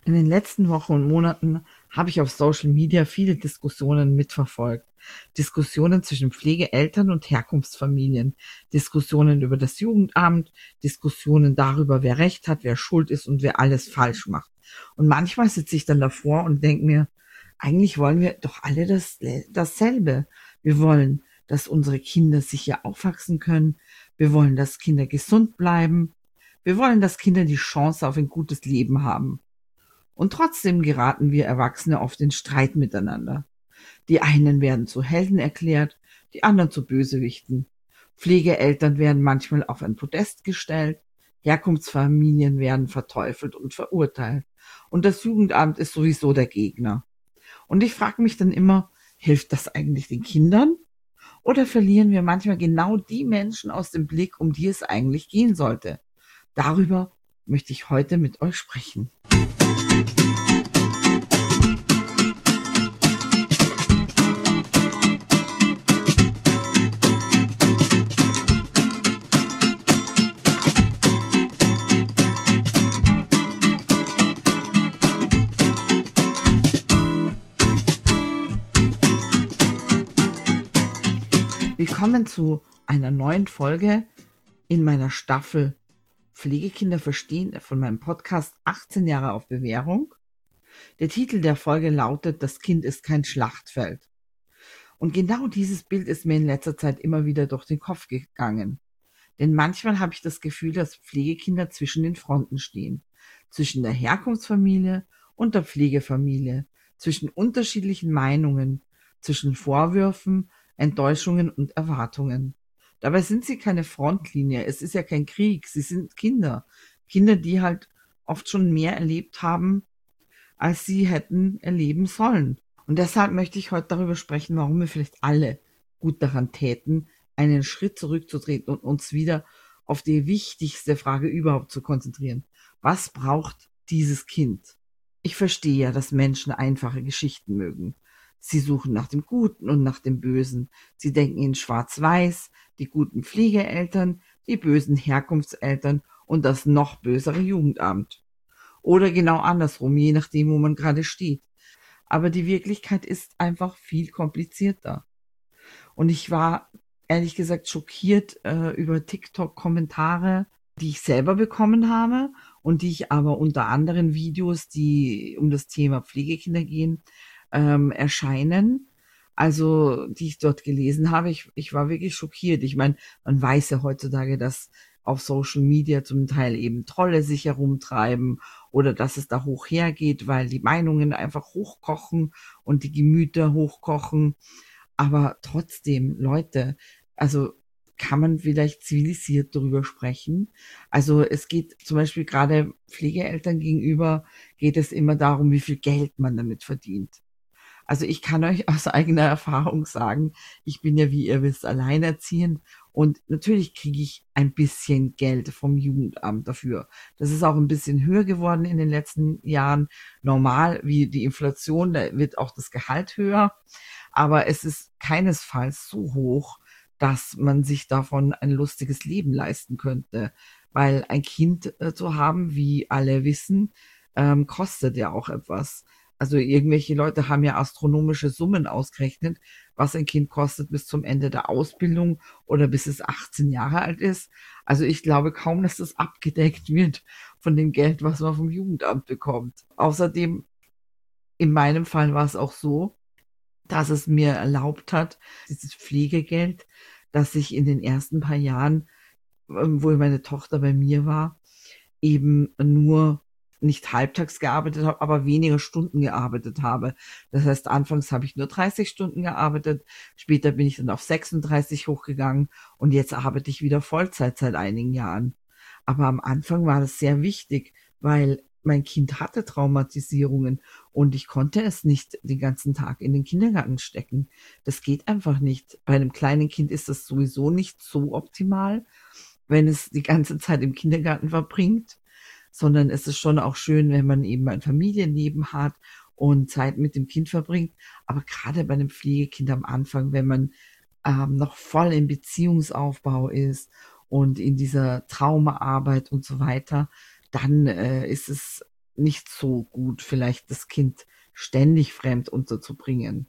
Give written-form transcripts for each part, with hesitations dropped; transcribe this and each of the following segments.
In den letzten Wochen und Monaten habe ich auf Social Media viele Diskussionen mitverfolgt. Diskussionen zwischen Pflegeeltern und Herkunftsfamilien, Diskussionen über das Jugendamt, Diskussionen darüber, wer Recht hat, wer schuld ist und wer alles falsch macht. Und manchmal sitze ich dann davor und denke mir, eigentlich wollen wir doch alle dasselbe. Wir wollen, dass unsere Kinder sicher aufwachsen können. Wir wollen, dass Kinder gesund bleiben. Wir wollen, dass Kinder die Chance auf ein gutes Leben haben. Und trotzdem geraten wir Erwachsene oft in Streit miteinander. Die einen werden zu Helden erklärt, die anderen zu Bösewichten. Pflegeeltern werden manchmal auf ein Podest gestellt, Herkunftsfamilien werden verteufelt und verurteilt. Und das Jugendamt ist sowieso der Gegner. Und ich frage mich dann immer, hilft das eigentlich den Kindern? Oder verlieren wir manchmal genau die Menschen aus dem Blick, um die es eigentlich gehen sollte? Darüber möchte ich heute mit euch sprechen. Willkommen zu einer neuen Folge in meiner Staffel Pflegekinder verstehen von meinem Podcast 18 Jahre auf Bewährung. Der Titel der Folge lautet: Das Kind ist kein Schlachtfeld. Und genau dieses Bild ist mir in letzter Zeit immer wieder durch den Kopf gegangen. Denn manchmal habe ich das Gefühl, dass Pflegekinder zwischen den Fronten stehen. Zwischen der Herkunftsfamilie und der Pflegefamilie. Zwischen unterschiedlichen Meinungen. Zwischen Vorwürfen, Enttäuschungen und Erwartungen. Dabei sind sie keine Frontlinie. Es ist ja kein Krieg. Sie sind Kinder. Kinder, die halt oft schon mehr erlebt haben, als sie hätten erleben sollen. Und deshalb möchte ich heute darüber sprechen, warum wir vielleicht alle gut daran täten, einen Schritt zurückzutreten und uns wieder auf die wichtigste Frage überhaupt zu konzentrieren. Was braucht dieses Kind? Ich verstehe ja, dass Menschen einfache Geschichten mögen. Sie suchen nach dem Guten und nach dem Bösen. Sie denken in Schwarz-Weiß, die guten Pflegeeltern, die bösen Herkunftseltern und das noch bösere Jugendamt. Oder genau andersrum, je nachdem, wo man gerade steht. Aber die Wirklichkeit ist einfach viel komplizierter. Und ich war ehrlich gesagt schockiert über TikTok-Kommentare, die ich selber bekommen habe und die ich aber unter anderen Videos, die um das Thema Pflegekinder gehen, erscheinen. Also, die ich dort gelesen habe. Ich war wirklich schockiert. Ich meine, man weiß ja heutzutage, dass auf Social Media zum Teil eben Trolle sich herumtreiben oder dass es da hoch hergeht, weil die Meinungen einfach hochkochen und die Gemüter hochkochen. Aber trotzdem, Leute, also kann man vielleicht zivilisiert darüber sprechen? Also es geht zum Beispiel gerade Pflegeeltern gegenüber, geht es immer darum, wie viel Geld man damit verdient. Also ich kann euch aus eigener Erfahrung sagen, ich bin ja, wie ihr wisst, alleinerziehend und natürlich kriege ich ein bisschen Geld vom Jugendamt dafür. Das ist auch ein bisschen höher geworden in den letzten Jahren. Normal, wie die Inflation, da wird auch das Gehalt höher, aber es ist keinesfalls so hoch, dass man sich davon ein lustiges Leben leisten könnte. Weil ein Kind zu haben, wie alle wissen, kostet ja auch etwas. Also irgendwelche Leute haben ja astronomische Summen ausgerechnet, was ein Kind kostet bis zum Ende der Ausbildung oder bis es 18 Jahre alt ist. Also ich glaube kaum, dass das abgedeckt wird von dem Geld, was man vom Jugendamt bekommt. Außerdem, in meinem Fall war es auch so, dass es mir erlaubt hat, dieses Pflegegeld, dass ich in den ersten paar Jahren, wo meine Tochter bei mir war, eben nur nicht halbtags gearbeitet habe, aber weniger Stunden gearbeitet habe. Das heißt, anfangs habe ich nur 30 Stunden gearbeitet, später bin ich dann auf 36 hochgegangen und jetzt arbeite ich wieder Vollzeit seit einigen Jahren. Aber am Anfang war das sehr wichtig, weil mein Kind hatte Traumatisierungen und ich konnte es nicht den ganzen Tag in den Kindergarten stecken. Das geht einfach nicht. Bei einem kleinen Kind ist das sowieso nicht so optimal, wenn es die ganze Zeit im Kindergarten verbringt, sondern es ist schon auch schön, wenn man eben ein Familienleben hat und Zeit mit dem Kind verbringt. Aber gerade bei einem Pflegekind am Anfang, wenn man noch voll im Beziehungsaufbau ist und in dieser Traumaarbeit und so weiter, dann ist es nicht so gut, vielleicht das Kind ständig fremd unterzubringen.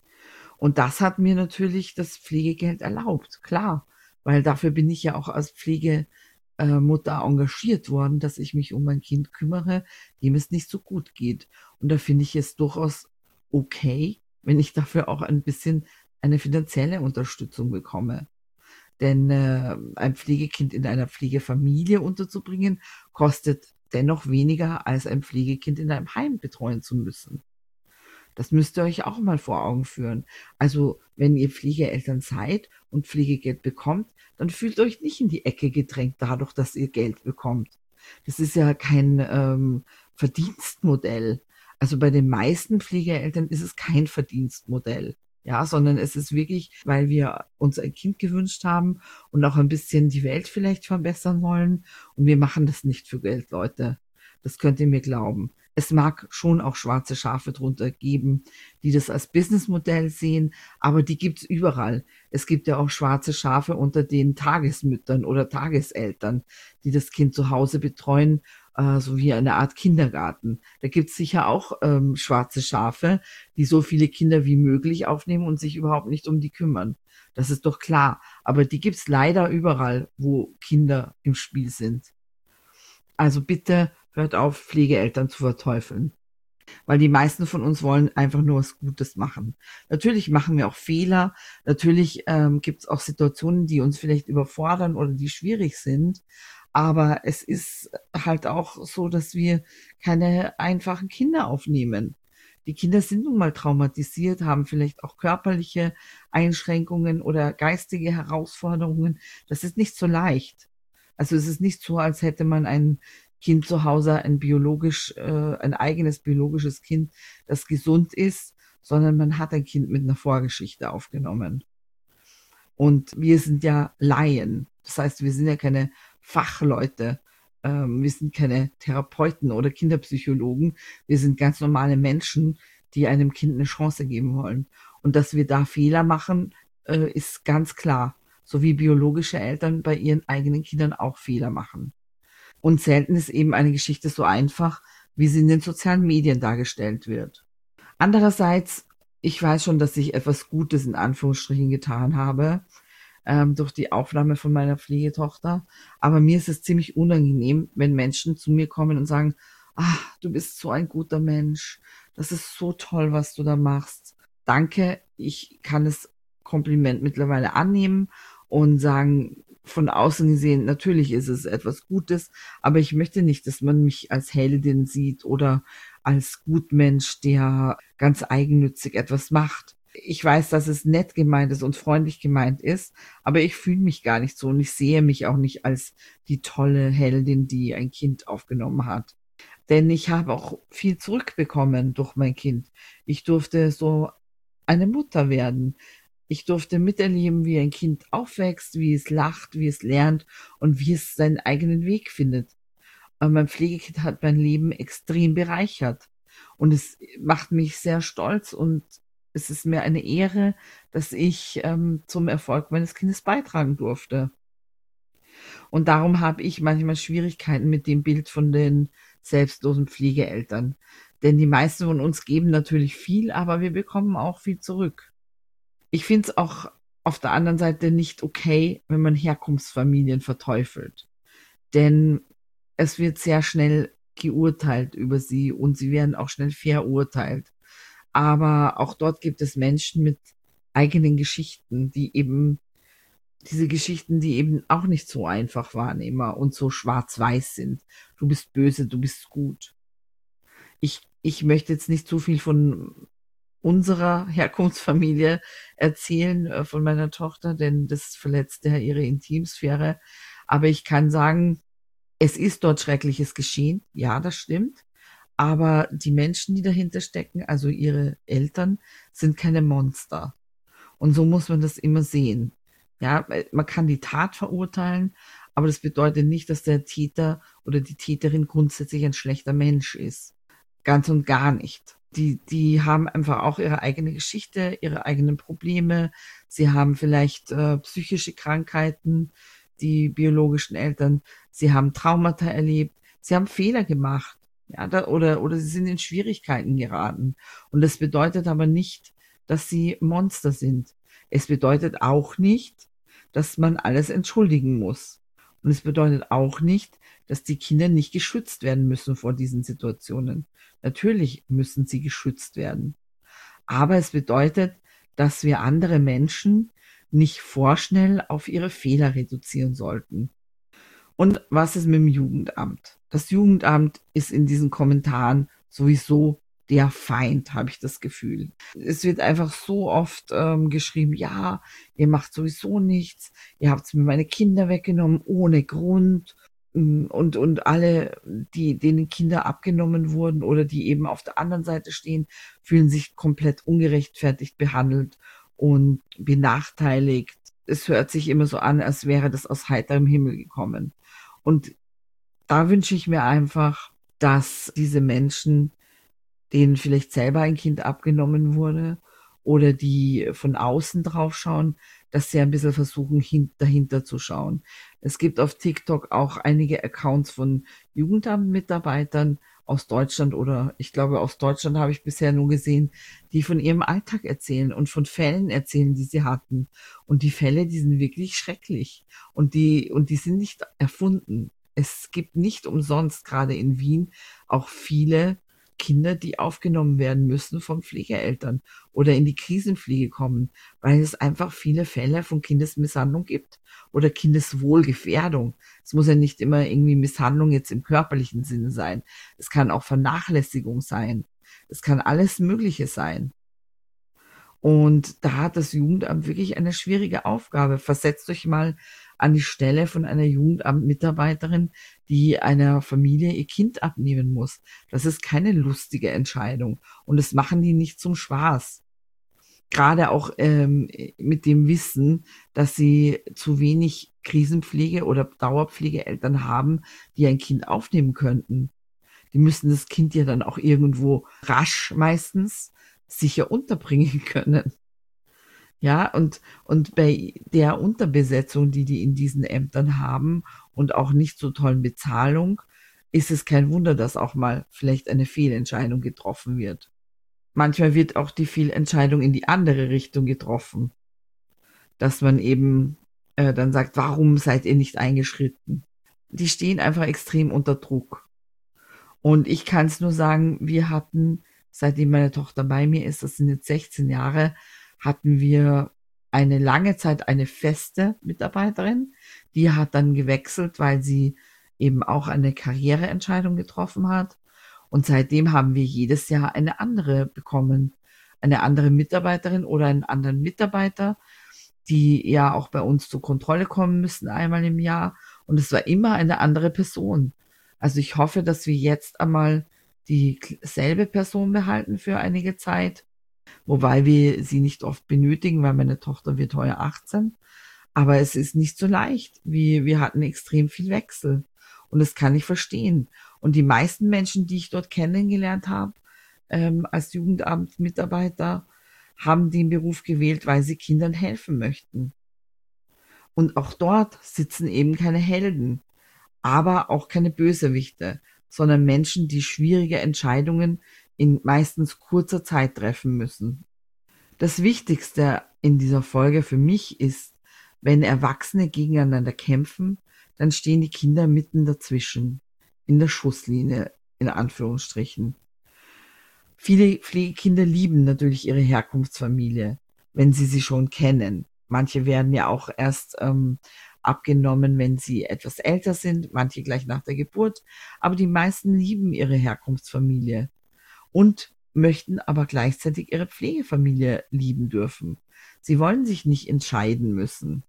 Und das hat mir natürlich das Pflegegeld erlaubt, klar, weil dafür bin ich ja auch als Pflegemutter engagiert worden, dass ich mich um mein Kind kümmere, dem es nicht so gut geht. Und da finde ich es durchaus okay, wenn ich dafür auch ein bisschen eine finanzielle Unterstützung bekomme. Denn ein Pflegekind in einer Pflegefamilie unterzubringen, kostet dennoch weniger, als ein Pflegekind in einem Heim betreuen zu müssen. Das müsst ihr euch auch mal vor Augen führen. Also, wenn ihr Pflegeeltern seid und Pflegegeld bekommt, dann fühlt euch nicht in die Ecke gedrängt dadurch, dass ihr Geld bekommt. Das ist ja kein Verdienstmodell. Also bei den meisten Pflegeeltern ist es kein Verdienstmodell. Ja, sondern es ist wirklich, weil wir uns ein Kind gewünscht haben und auch ein bisschen die Welt vielleicht verbessern wollen. Und wir machen das nicht für Geld, Leute. Das könnt ihr mir glauben. Es mag schon auch schwarze Schafe drunter geben, die das als Businessmodell sehen, aber die gibt's überall. Es gibt ja auch schwarze Schafe unter den Tagesmüttern oder Tageseltern, die das Kind zu Hause betreuen, so wie eine Art Kindergarten. Da gibt's sicher auch schwarze Schafe, die so viele Kinder wie möglich aufnehmen und sich überhaupt nicht um die kümmern. Das ist doch klar. Aber die gibt's leider überall, wo Kinder im Spiel sind. Also bitte hört auf, Pflegeeltern zu verteufeln. Weil die meisten von uns wollen einfach nur was Gutes machen. Natürlich machen wir auch Fehler. Natürlich gibt es auch Situationen, die uns vielleicht überfordern oder die schwierig sind. Aber es ist halt auch so, dass wir keine einfachen Kinder aufnehmen. Die Kinder sind nun mal traumatisiert, haben vielleicht auch körperliche Einschränkungen oder geistige Herausforderungen. Das ist nicht so leicht. Also es ist nicht so, als hätte man ein Kind zu Hause, ein eigenes biologisches Kind, das gesund ist, sondern man hat ein Kind mit einer Vorgeschichte aufgenommen. Und wir sind ja Laien. Das heißt, wir sind ja keine Fachleute. Wir sind keine Therapeuten oder Kinderpsychologen. Wir sind ganz normale Menschen, die einem Kind eine Chance geben wollen. Und dass wir da Fehler machen, ist ganz klar. So wie biologische Eltern bei ihren eigenen Kindern auch Fehler machen. Und selten ist eben eine Geschichte so einfach, wie sie in den sozialen Medien dargestellt wird. Andererseits, ich weiß schon, dass ich etwas Gutes in Anführungsstrichen getan habe durch die Aufnahme von meiner Pflegetochter. Aber mir ist es ziemlich unangenehm, wenn Menschen zu mir kommen und sagen, ah, du bist so ein guter Mensch. Das ist so toll, was du da machst. Danke, ich kann das Kompliment mittlerweile annehmen und sagen, von außen gesehen, natürlich ist es etwas Gutes, aber ich möchte nicht, dass man mich als Heldin sieht oder als Gutmensch, der ganz eigennützig etwas macht. Ich weiß, dass es nett gemeint ist und freundlich gemeint ist, aber ich fühle mich gar nicht so und ich sehe mich auch nicht als die tolle Heldin, die ein Kind aufgenommen hat. Denn ich habe auch viel zurückbekommen durch mein Kind. Ich durfte so eine Mutter werden. Ich durfte miterleben, wie ein Kind aufwächst, wie es lacht, wie es lernt und wie es seinen eigenen Weg findet. Mein Pflegekind hat mein Leben extrem bereichert. Und es macht mich sehr stolz und es ist mir eine Ehre, dass ich zum Erfolg meines Kindes beitragen durfte. Und darum habe ich manchmal Schwierigkeiten mit dem Bild von den selbstlosen Pflegeeltern. Denn die meisten von uns geben natürlich viel, aber wir bekommen auch viel zurück. Ich finde es auch auf der anderen Seite nicht okay, wenn man Herkunftsfamilien verteufelt. Denn es wird sehr schnell geurteilt über sie und sie werden auch schnell verurteilt. Aber auch dort gibt es Menschen mit eigenen Geschichten, die eben diese Geschichten, die eben auch nicht so einfach waren immer und so schwarz-weiß sind. Du bist böse, du bist gut. Ich möchte jetzt nicht so viel von unserer Herkunftsfamilie erzählen, von meiner Tochter, denn das verletzt ja ihre Intimsphäre. Aber ich kann sagen, es ist dort Schreckliches geschehen. Ja, das stimmt. Aber die Menschen, die dahinter stecken, also ihre Eltern, sind keine Monster. Und so muss man das immer sehen. Ja, man kann die Tat verurteilen, aber das bedeutet nicht, dass der Täter oder die Täterin grundsätzlich ein schlechter Mensch ist. Ganz und gar nicht. Die haben einfach auch ihre eigene Geschichte, ihre eigenen Probleme. Sie haben vielleicht psychische Krankheiten, die biologischen Eltern. Sie haben Traumata erlebt. Sie haben Fehler gemacht. Ja, oder sie sind in Schwierigkeiten geraten. Und das bedeutet aber nicht, dass sie Monster sind. Es bedeutet auch nicht, dass man alles entschuldigen muss. Und es bedeutet auch nicht, dass die Kinder nicht geschützt werden müssen vor diesen Situationen. Natürlich müssen sie geschützt werden. Aber es bedeutet, dass wir andere Menschen nicht vorschnell auf ihre Fehler reduzieren sollten. Und was ist mit dem Jugendamt? Das Jugendamt ist in diesen Kommentaren sowieso der Feind, habe ich das Gefühl. Es wird einfach so oft geschrieben, ja, ihr macht sowieso nichts, ihr habt mir meine Kinder weggenommen ohne Grund. Und alle, denen Kinder abgenommen wurden oder die eben auf der anderen Seite stehen, fühlen sich komplett ungerechtfertigt behandelt und benachteiligt. Es hört sich immer so an, als wäre das aus heiterem Himmel gekommen. Und da wünsche ich mir einfach, dass diese Menschen, denen vielleicht selber ein Kind abgenommen wurde oder die von außen drauf schauen, dass sie ein bisschen versuchen, dahinter zu schauen. Es gibt auf TikTok auch einige Accounts von Jugendamtmitarbeitern aus Deutschland oder ich glaube aus Deutschland habe ich bisher nur gesehen, die von ihrem Alltag erzählen und von Fällen erzählen, die sie hatten. Und die Fälle, die sind wirklich schrecklich und die sind nicht erfunden. Es gibt nicht umsonst gerade in Wien auch viele Kinder, die aufgenommen werden müssen von Pflegeeltern oder in die Krisenpflege kommen, weil es einfach viele Fälle von Kindesmisshandlung gibt oder Kindeswohlgefährdung. Es muss ja nicht immer irgendwie Misshandlung jetzt im körperlichen Sinne sein. Es kann auch Vernachlässigung sein. Es kann alles Mögliche sein. Und da hat das Jugendamt wirklich eine schwierige Aufgabe. Versetzt euch mal an die Stelle von einer Jugendamtmitarbeiterin, die einer Familie ihr Kind abnehmen muss. Das ist keine lustige Entscheidung. Und das machen die nicht zum Spaß. Gerade auch mit dem Wissen, dass sie zu wenig Krisenpflege oder Dauerpflegeeltern haben, die ein Kind aufnehmen könnten. Die müssen das Kind ja dann auch irgendwo rasch meistens sicher unterbringen können. Ja, und bei der Unterbesetzung, die in diesen Ämtern haben und auch nicht so tollen Bezahlung, ist es kein Wunder, dass auch mal vielleicht eine Fehlentscheidung getroffen wird. Manchmal wird auch die Fehlentscheidung in die andere Richtung getroffen, dass man eben dann sagt, warum seid ihr nicht eingeschritten? Die stehen einfach extrem unter Druck. Und ich kann es nur sagen, wir hatten, seitdem meine Tochter bei mir ist, das sind jetzt 16 Jahre, hatten wir eine lange Zeit eine feste Mitarbeiterin. Die hat dann gewechselt, weil sie eben auch eine Karriereentscheidung getroffen hat. Und seitdem haben wir jedes Jahr eine andere bekommen. Eine andere Mitarbeiterin oder einen anderen Mitarbeiter, die ja auch bei uns zur Kontrolle kommen müssen einmal im Jahr. Und es war immer eine andere Person. Also ich hoffe, dass wir jetzt einmal dieselbe Person behalten für einige Zeit, wobei wir sie nicht oft benötigen, weil meine Tochter wird heuer 18. Aber es ist nicht so leicht. Wir hatten extrem viel Wechsel. Und das kann ich verstehen. Und die meisten Menschen, die ich dort kennengelernt habe, als Jugendamtmitarbeiter, haben den Beruf gewählt, weil sie Kindern helfen möchten. Und auch dort sitzen eben keine Helden, aber auch keine Bösewichte, sondern Menschen, die schwierige Entscheidungen in meistens kurzer Zeit treffen müssen. Das Wichtigste in dieser Folge für mich ist, wenn Erwachsene gegeneinander kämpfen, dann stehen die Kinder mitten dazwischen, in der Schusslinie, in Anführungsstrichen. Viele Pflegekinder lieben natürlich ihre Herkunftsfamilie, wenn sie schon kennen. Manche werden ja auch erst abgenommen, wenn sie etwas älter sind, manche gleich nach der Geburt. Aber die meisten lieben ihre Herkunftsfamilie und möchten aber gleichzeitig ihre Pflegefamilie lieben dürfen. Sie wollen sich nicht entscheiden müssen.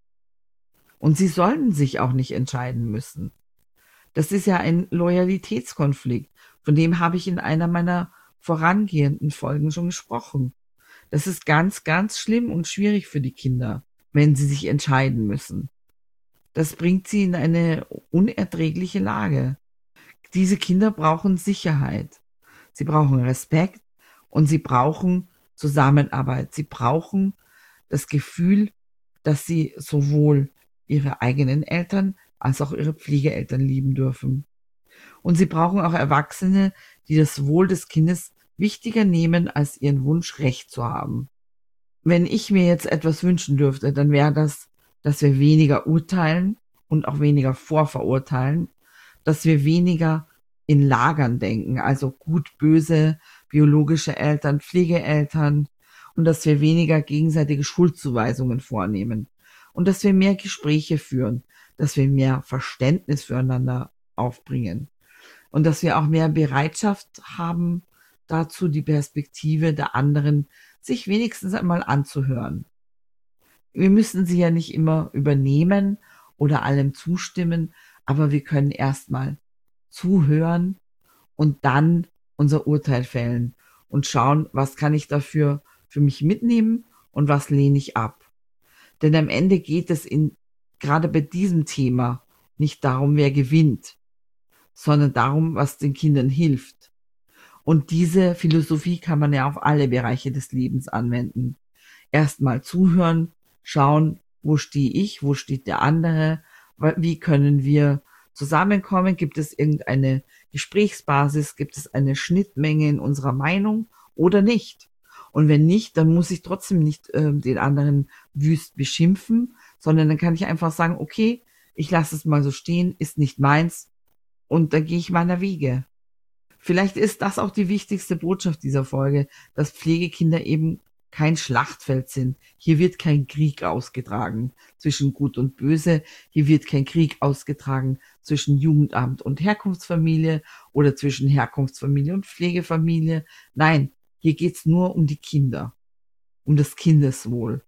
Und sie sollen sich auch nicht entscheiden müssen. Das ist ja ein Loyalitätskonflikt. Von dem habe ich in einer meiner vorangehenden Folgen schon gesprochen. Das ist ganz, ganz schlimm und schwierig für die Kinder, wenn sie sich entscheiden müssen. Das bringt sie in eine unerträgliche Lage. Diese Kinder brauchen Sicherheit. Sie brauchen Respekt und sie brauchen Zusammenarbeit. Sie brauchen das Gefühl, dass sie sowohl ihre eigenen Eltern als auch ihre Pflegeeltern lieben dürfen. Und sie brauchen auch Erwachsene, die das Wohl des Kindes wichtiger nehmen, als ihren Wunsch, Recht zu haben. Wenn ich mir jetzt etwas wünschen dürfte, dann wäre das, dass wir weniger urteilen und auch weniger vorverurteilen, dass wir weniger in Lagern denken, also gut, böse, biologische Eltern, Pflegeeltern, und dass wir weniger gegenseitige Schuldzuweisungen vornehmen und dass wir mehr Gespräche führen, dass wir mehr Verständnis füreinander aufbringen und dass wir auch mehr Bereitschaft haben, dazu die Perspektive der anderen sich wenigstens einmal anzuhören. Wir müssen sie ja nicht immer übernehmen oder allem zustimmen, aber wir können erstmal zuhören und dann unser Urteil fällen und schauen, was kann ich dafür für mich mitnehmen und was lehne ich ab. Denn am Ende geht es gerade bei diesem Thema nicht darum, wer gewinnt, sondern darum, was den Kindern hilft. Und diese Philosophie kann man ja auf alle Bereiche des Lebens anwenden. Erstmal zuhören, schauen, wo stehe ich, wo steht der andere, wie können wir zusammenkommen, gibt es irgendeine Gesprächsbasis, gibt es eine Schnittmenge in unserer Meinung oder nicht. Und wenn nicht, dann muss ich trotzdem nicht den anderen wüst beschimpfen, sondern dann kann ich einfach sagen, okay, ich lasse es mal so stehen, ist nicht meins und dann gehe ich meiner Wege. Vielleicht ist das auch die wichtigste Botschaft dieser Folge, dass Pflegekinder eben kein Schlachtfeld sind. Hier wird kein Krieg ausgetragen zwischen Gut und Böse. Hier wird kein Krieg ausgetragen zwischen Jugendamt und Herkunftsfamilie oder zwischen Herkunftsfamilie und Pflegefamilie. Nein, hier geht's nur um die Kinder, um das Kindeswohl.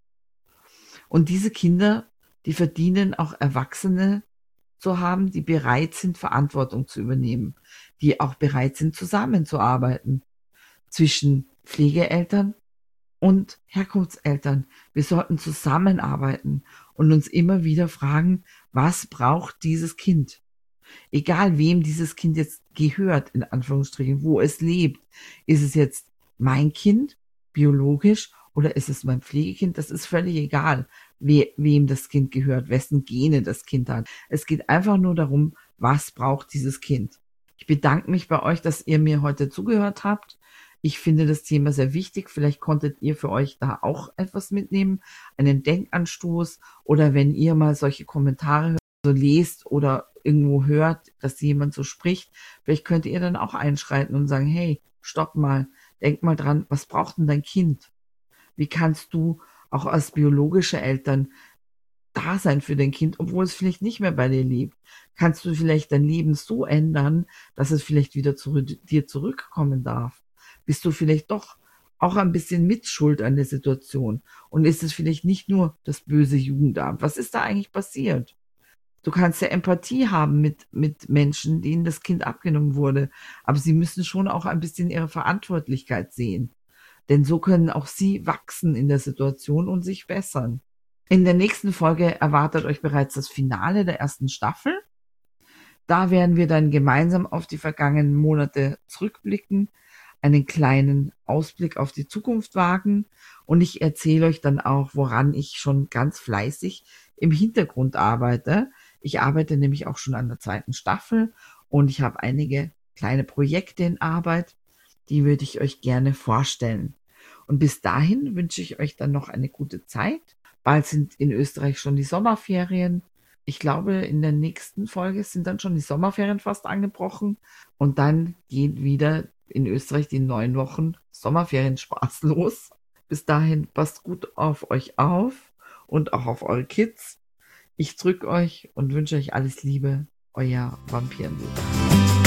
Und diese Kinder, die verdienen auch Erwachsene zu haben, die bereit sind, Verantwortung zu übernehmen, die auch bereit sind, zusammenzuarbeiten zwischen Pflegeeltern und Herkunftseltern. Wir sollten zusammenarbeiten und uns immer wieder fragen, was braucht dieses Kind? Egal wem dieses Kind jetzt gehört, in Anführungsstrichen, wo es lebt. Ist es jetzt mein Kind, biologisch, oder ist es mein Pflegekind? Das ist völlig egal, wem das Kind gehört, wessen Gene das Kind hat. Es geht einfach nur darum, was braucht dieses Kind. Ich bedanke mich bei euch, dass ihr mir heute zugehört habt. Ich finde das Thema sehr wichtig. Vielleicht konntet ihr für euch da auch etwas mitnehmen, einen Denkanstoß, oder wenn ihr mal solche Kommentare so lest oder irgendwo hört, dass jemand so spricht, vielleicht könnt ihr dann auch einschreiten und sagen, hey, stopp mal, denk mal dran, was braucht denn dein Kind? Wie kannst du auch als biologische Eltern da sein für dein Kind, obwohl es vielleicht nicht mehr bei dir lebt? Kannst du vielleicht dein Leben so ändern, dass es vielleicht wieder zu dir zurückkommen darf? Bist du vielleicht doch auch ein bisschen mitschuld an der Situation? Und ist es vielleicht nicht nur das böse Jugendamt? Was ist da eigentlich passiert? Du kannst ja Empathie haben mit Menschen, denen das Kind abgenommen wurde. Aber sie müssen schon auch ein bisschen ihre Verantwortlichkeit sehen. Denn so können auch sie wachsen in der Situation und sich bessern. In der nächsten Folge erwartet euch bereits das Finale der ersten Staffel. Da werden wir dann gemeinsam auf die vergangenen Monate zurückblicken, einen kleinen Ausblick auf die Zukunft wagen, und ich erzähle euch dann auch, woran ich schon ganz fleißig im Hintergrund arbeite. Ich arbeite nämlich auch schon an der zweiten Staffel und ich habe einige kleine Projekte in Arbeit, die würde ich euch gerne vorstellen. Und bis dahin wünsche ich euch dann noch eine gute Zeit. Bald sind in Österreich schon die Sommerferien. Ich glaube, in der nächsten Folge sind dann schon die Sommerferien fast angebrochen. Und dann gehen wieder in Österreich die 9 Wochen Sommerferienspaß los. Bis dahin passt gut auf euch auf und auch auf eure Kids. Ich drücke euch und wünsche euch alles Liebe. Euer Vampirnbuch.